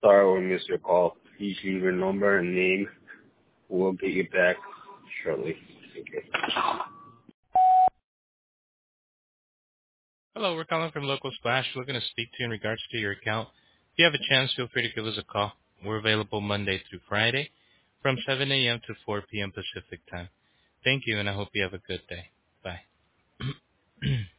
sorry we missed your call. Please leave your number and name. We'll get you back shortly. Thank you. Hello, we're calling from Local Splash. We're going to speak to you in regards to your account. If you have a chance, feel free to give us a call. We're available Monday through Friday from 7 a.m. to 4 p.m. Pacific time. Thank you, and I hope you have a good day. Bye.